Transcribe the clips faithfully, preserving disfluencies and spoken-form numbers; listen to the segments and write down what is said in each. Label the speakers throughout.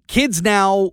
Speaker 1: kids now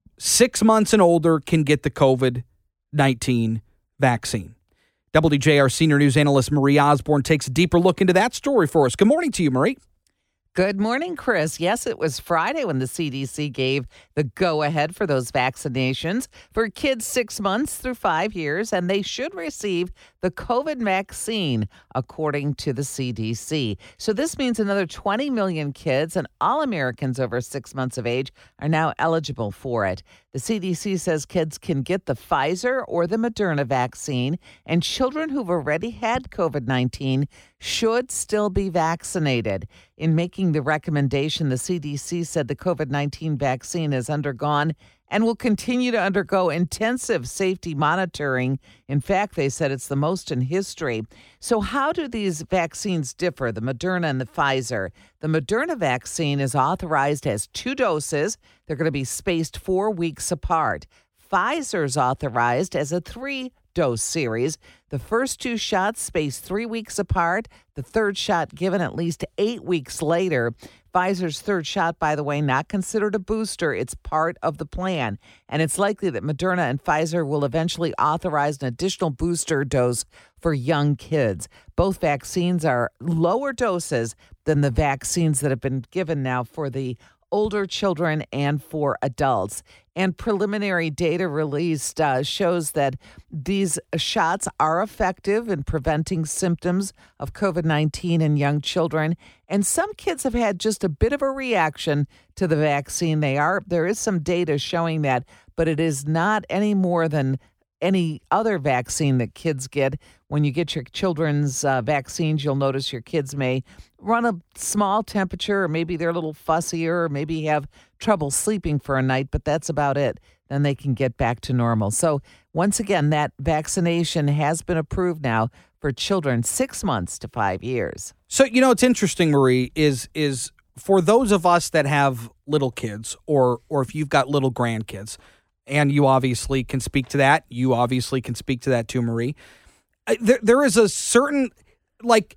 Speaker 1: six months and older can get the COVID nineteen vaccine. W D J R senior news analyst Marie Osborne takes a deeper look into that story for us. Good morning to you, Marie.
Speaker 2: Good morning, Chris. Yes, it was Friday when the C D C gave the go-ahead for those vaccinations for kids six months through five years, and they should receive the COVID vaccine, according to the C D C. So this means another twenty million kids and all Americans over six months of age are now eligible for it. The C D C says kids can get the Pfizer or the Moderna vaccine, and children who've already had COVID nineteen should still be vaccinated. In making the recommendation, the C D C said the COVID nineteen vaccine has undergone and will continue to undergo intensive safety monitoring. In fact, they said it's the most in history. So how do these vaccines differ, the Moderna and the Pfizer? The Moderna vaccine is authorized as two doses. They're going to be spaced four weeks apart. Pfizer's authorized as a three-dose series. The first two shots spaced three weeks apart. The third shot given at least eight weeks later. Pfizer's third shot, by the way, not considered a booster. It's part of the plan. And it's likely that Moderna and Pfizer will eventually authorize an additional booster dose for young kids. Both vaccines are lower doses than the vaccines that have been given now for the older children and for adults. And preliminary data released uh, shows that these shots are effective in preventing symptoms of COVID nineteen in young children. And some kids have had just a bit of a reaction to the vaccine. They are there is some data showing that, but it is not any more than any other vaccine that kids get. When you get your children's uh, vaccines, you'll notice your kids may run a small temperature, or maybe they're a little fussier, or maybe have trouble sleeping for a night, but that's about it. Then they can get back to normal. So once again, that vaccination has been approved now for children six months to five years.
Speaker 1: So, you know, it's interesting, Marie, is is for those of us that have little kids, or or if you've got little grandkids, and you obviously can speak to that. You obviously can speak to that too, Marie. There, there is a certain, like,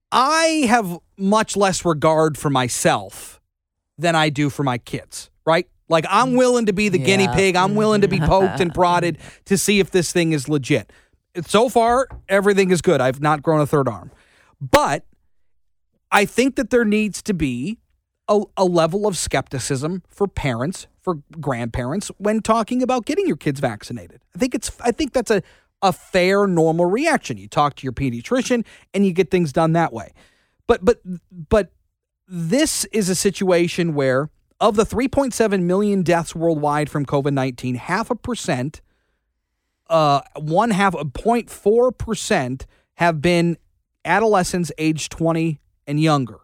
Speaker 1: I have much less regard for myself than I do for my kids, right? Like, I'm willing to be the yeah. guinea pig. I'm willing to be poked and prodded to see if this thing is legit. So far, everything is good. I've not grown a third arm. But I think that there needs to be a, a level of skepticism for parents, for grandparents, when talking about getting your kids vaccinated. I think it's. I think that's a, a fair, normal reaction. You talk to your pediatrician and you get things done that way. But but but this is a situation where, of the three point seven million deaths worldwide from COVID nineteen, half a percent, uh, one half, zero point four percent have been adolescents aged twenty and younger.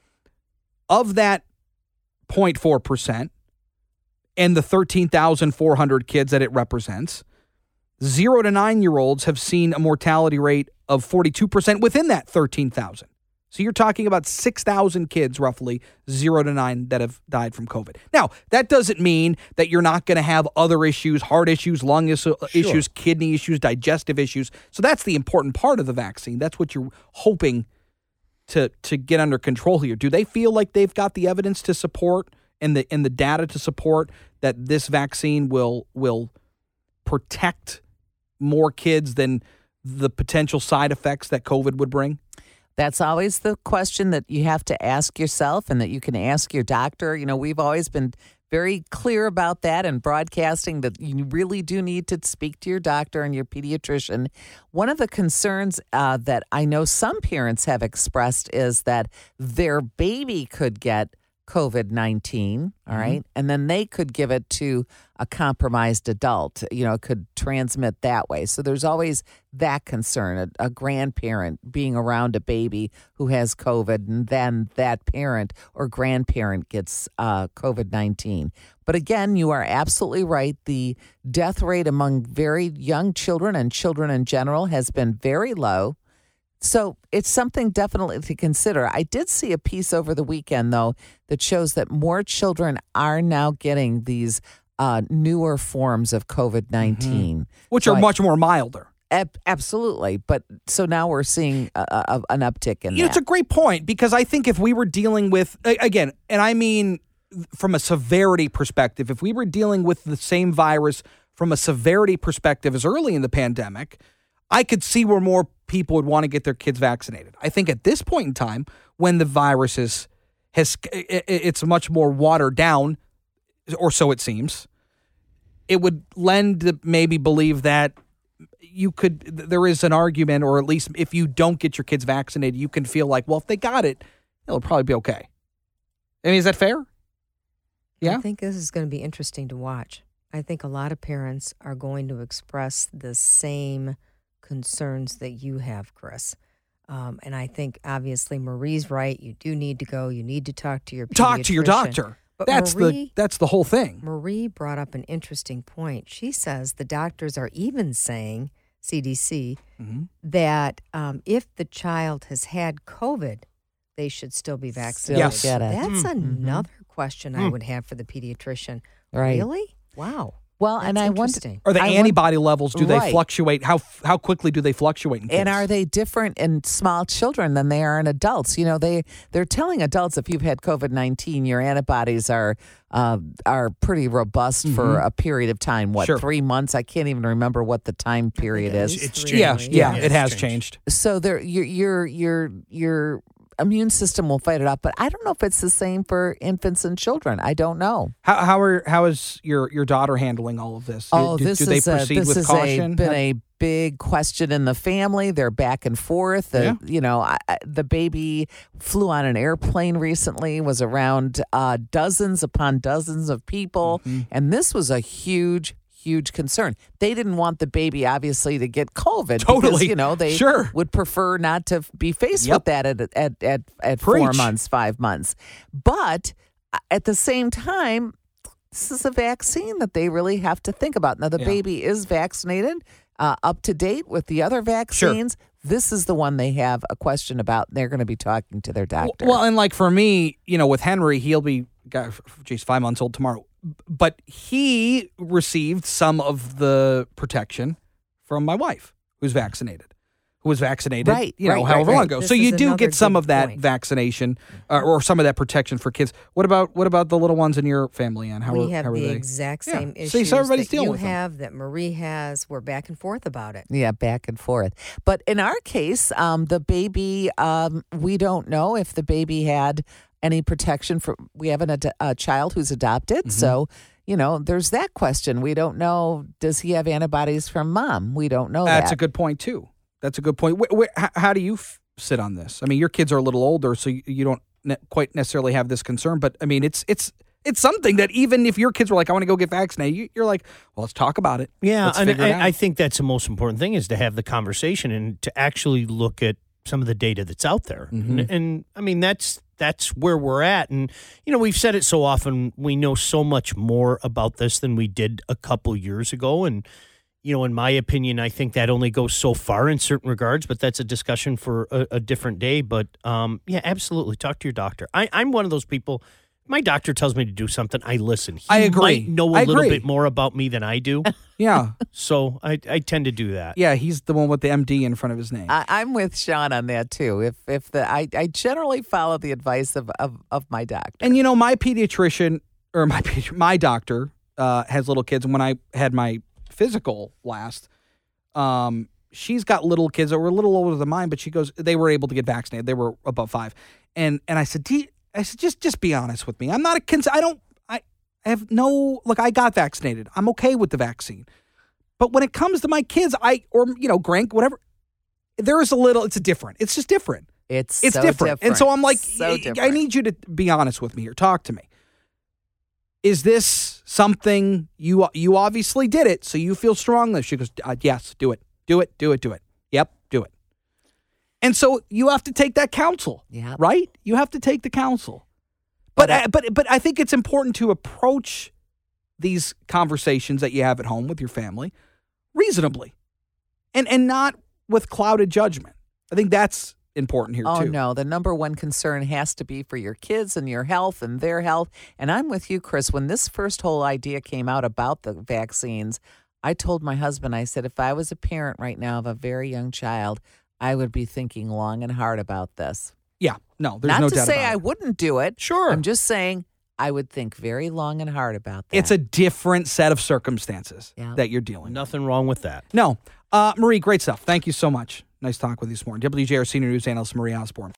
Speaker 1: Of that zero point four percent, and the thirteen thousand four hundred kids that it represents, zero to nine-year-olds have seen a mortality rate of forty-two percent within that thirteen thousand. So you're talking about six thousand kids, roughly, zero to nine, that have died from COVID. Now, that doesn't mean that you're not going to have other issues, heart issues, lung is- sure. issues, kidney issues, digestive issues. So that's the important part of the vaccine. That's what you're hoping to to get under control here. Do they feel like they've got the evidence to support and the and the data to support that this vaccine will will protect more kids than the potential side effects that COVID would bring?
Speaker 2: That's always the question that you have to ask yourself and that you can ask your doctor. You know, we've always been very clear about that in broadcasting, that you really do need to speak to your doctor and your pediatrician. One of the concerns uh, that I know some parents have expressed is that their baby could get COVID nineteen, all mm-hmm. right, and then they could give it to a compromised adult. You know, it could transmit that way. So there's always that concern, a, a grandparent being around a baby who has COVID, and then that parent or grandparent gets uh, COVID nineteen. But again, you are absolutely right. The death rate among very young children and children in general has been very low. So it's something definitely to consider. I did see a piece over the weekend, though, that shows that more children are now getting these uh, newer forms of COVID nineteen.
Speaker 1: Mm-hmm. Which
Speaker 2: so
Speaker 1: are
Speaker 2: I,
Speaker 1: much more milder.
Speaker 2: Ab- absolutely. But so now we're seeing a, a, an uptick in
Speaker 1: you know,
Speaker 2: that.
Speaker 1: It's a great point, because I think if we were dealing with, again, and I mean from a severity perspective, if we were dealing with the same virus from a severity perspective as early in the pandemic, I could see where more people would want to get their kids vaccinated. I think at this point in time, when the virus is has it's much more watered down, or so it seems, it would lend to maybe believe that you could, there is an argument, or at least if you don't get your kids vaccinated, you can feel like, well, if they got it, it'll probably be okay. I mean, is that fair? Yeah.
Speaker 3: I think this is going to be interesting to watch. I think a lot of parents are going to express the same concerns that you have, Chris. Um, and I think, obviously, Marie's right. You do need to go. You need to talk to your pediatrician.
Speaker 1: Talk to your doctor.
Speaker 3: But
Speaker 1: that's
Speaker 3: Marie,
Speaker 1: the that's the whole thing.
Speaker 3: Marie brought up an interesting point. She says the doctors are even saying, C D C, mm-hmm. that um, if the child has had COVID, they should still be vaccinated.
Speaker 1: Yes.
Speaker 3: So that's
Speaker 2: mm-hmm.
Speaker 3: another question
Speaker 2: mm.
Speaker 3: I would have for the pediatrician.
Speaker 2: Right.
Speaker 3: Really? Wow.
Speaker 2: Well,
Speaker 3: That's
Speaker 2: and I wonder,
Speaker 3: interesting.
Speaker 1: Are the
Speaker 2: I
Speaker 1: antibody levels, do they
Speaker 2: right.
Speaker 1: fluctuate? How how quickly do they fluctuate in kids?
Speaker 2: And are they different in small children than they are in adults? You know, they, they're telling adults if you've had COVID nineteen, your antibodies are uh, are pretty robust mm-hmm. for a period of time. What,
Speaker 1: sure.
Speaker 2: three months? I can't even remember what the time period is.
Speaker 3: It's
Speaker 4: It's
Speaker 3: three
Speaker 1: yeah,
Speaker 4: changed.
Speaker 1: yeah,
Speaker 3: years.
Speaker 1: it has
Speaker 4: changed.
Speaker 1: changed.
Speaker 2: So there, your your your your immune system will fight it off. But I don't know if it's the same for infants and children. I don't know.
Speaker 1: How how are how is your, your daughter handling all of this? Do,
Speaker 2: Oh,
Speaker 1: do,
Speaker 2: this
Speaker 1: do they
Speaker 2: is a,
Speaker 1: proceed
Speaker 2: this
Speaker 1: with
Speaker 2: has
Speaker 1: caution?
Speaker 2: a, been a big question in the family. They're back and forth. The,
Speaker 1: Yeah.
Speaker 2: You know, I, I- the baby flew on an airplane recently, was around uh, dozens upon dozens of people,
Speaker 1: Mm-hmm.
Speaker 2: and this was a huge, huge concern. They didn't want the baby, obviously, to get COVID. Because,
Speaker 1: Totally.
Speaker 2: you know, they
Speaker 1: Sure.
Speaker 2: would prefer not to be faced
Speaker 1: Yep.
Speaker 2: with that at at at, at four
Speaker 1: Preach.
Speaker 2: months, five months. But uh, at the same time, this is a vaccine that they really have to think about. Now, the
Speaker 1: Yeah.
Speaker 2: baby is vaccinated, uh, up to date with the other vaccines. This is the one they have a question about. They're going to be talking to their doctor.
Speaker 1: Well, and like for me, you know, with Henry, he'll be, God, geez, five months old tomorrow. But he received some of the protection from my wife, who's vaccinated, who was vaccinated,
Speaker 2: Right,
Speaker 1: you know,
Speaker 2: right,
Speaker 1: however
Speaker 2: right,
Speaker 1: long
Speaker 2: right.
Speaker 1: ago.
Speaker 3: This
Speaker 1: so you
Speaker 3: is
Speaker 1: do
Speaker 3: another
Speaker 1: get some
Speaker 3: good
Speaker 1: of that
Speaker 3: point.
Speaker 1: vaccination uh, or some of that protection for kids. What about what about the little ones in your family, Ann? How
Speaker 3: we
Speaker 1: are,
Speaker 3: have
Speaker 1: how are
Speaker 3: the
Speaker 1: they?
Speaker 3: exact
Speaker 1: Yeah.
Speaker 3: same
Speaker 1: See,
Speaker 3: issues
Speaker 1: so everybody's
Speaker 3: that
Speaker 1: dealing
Speaker 3: you
Speaker 1: with them.
Speaker 3: have, that Marie has. We're back and forth about it.
Speaker 2: Yeah, back and forth. But in our case, um, the baby, um, we don't know if the baby had any protection for. We have an, ad- a child who's adopted,
Speaker 1: Mm-hmm.
Speaker 2: so you know, there's that question. We don't know. Does he have antibodies from mom? We don't know
Speaker 1: That's
Speaker 2: that.
Speaker 1: a good point too. That's a good point. Wh- wh- how, how do you f- sit on this? I mean, your kids are a little older, so you, you don't ne- quite necessarily have this concern. But I mean, it's it's it's something that even if your kids were like, "I want to go get vaccinated," you, you're like, "Well, let's talk about it."
Speaker 4: Yeah,
Speaker 1: Let's
Speaker 4: and
Speaker 1: figure it out.
Speaker 4: I, I think that's the most important thing is to have the conversation and to actually look at some of the data that's out there.
Speaker 1: Mm-hmm.
Speaker 4: And, and I mean, that's that's where we're at. And, you know, we've said it so often, we know so much more about this than we did a couple years ago. And, you know, in my opinion, I think that only goes so far in certain regards, but that's a discussion for a, a different day. But, um, yeah, absolutely. Talk to your doctor. I, I'm one of those people. My doctor tells me to do something, I listen. He
Speaker 1: I agree.
Speaker 4: might know a
Speaker 1: I
Speaker 4: little
Speaker 1: agree.
Speaker 4: bit more about me than I do.
Speaker 1: Yeah,
Speaker 4: So I, I tend to do that.
Speaker 1: yeah. He's the one with the M D in front of his name.
Speaker 2: I, I'm with Sean on that too. If if the I, I generally follow the advice of, of, of my doctor.
Speaker 1: And you know, my pediatrician or my pedi- my doctor uh, has little kids. And when I had my physical last, um, she's got little kids that were a little older than mine, but she goes, they were able to get vaccinated. They were above five, and and I said, Do you, I said, just just be honest with me. I'm not a cons- I don't. I I have no look. I got vaccinated. I'm okay with the vaccine, but when it comes to my kids, I or you know, Grank, whatever, there is a little. It's a different. It's just different.
Speaker 2: It's
Speaker 1: It's
Speaker 2: so
Speaker 1: different. And so I'm like,
Speaker 2: So
Speaker 1: I- I
Speaker 2: different.
Speaker 1: need you to be honest with me here. Talk to me. Is this something you you obviously did it, so you feel strongly? She goes, uh, yes, do it. Do it, do it, do it. Yep, do it. And so you have to take that counsel,
Speaker 2: Yep.
Speaker 1: right? You have to take the counsel. But
Speaker 2: But I-
Speaker 1: I, but but I think it's important to approach these conversations that you have at home with your family reasonably, and and not with clouded judgment. I think that's important here
Speaker 2: Oh,
Speaker 1: too.
Speaker 2: no. The number one concern has to be for your kids and your health and their health. And I'm with you, Chris. When this first whole idea came out about the vaccines, I told my husband, I said, if I was a parent right now of a very young child, I would be thinking long and hard about this.
Speaker 1: Yeah, no, there's
Speaker 2: Not
Speaker 1: no
Speaker 2: to
Speaker 1: doubt
Speaker 2: say
Speaker 1: about
Speaker 2: I
Speaker 1: it.
Speaker 2: wouldn't do it.
Speaker 1: Sure.
Speaker 2: I'm just saying I would think very long and hard about that.
Speaker 1: It's a different set of circumstances
Speaker 2: Yeah.
Speaker 1: that you're dealing with.
Speaker 4: Nothing wrong with that.
Speaker 1: No. Uh, Marie, great stuff. Thank you so much. Nice talk with you this morning. W J R Senior News Analyst Marie Osborne.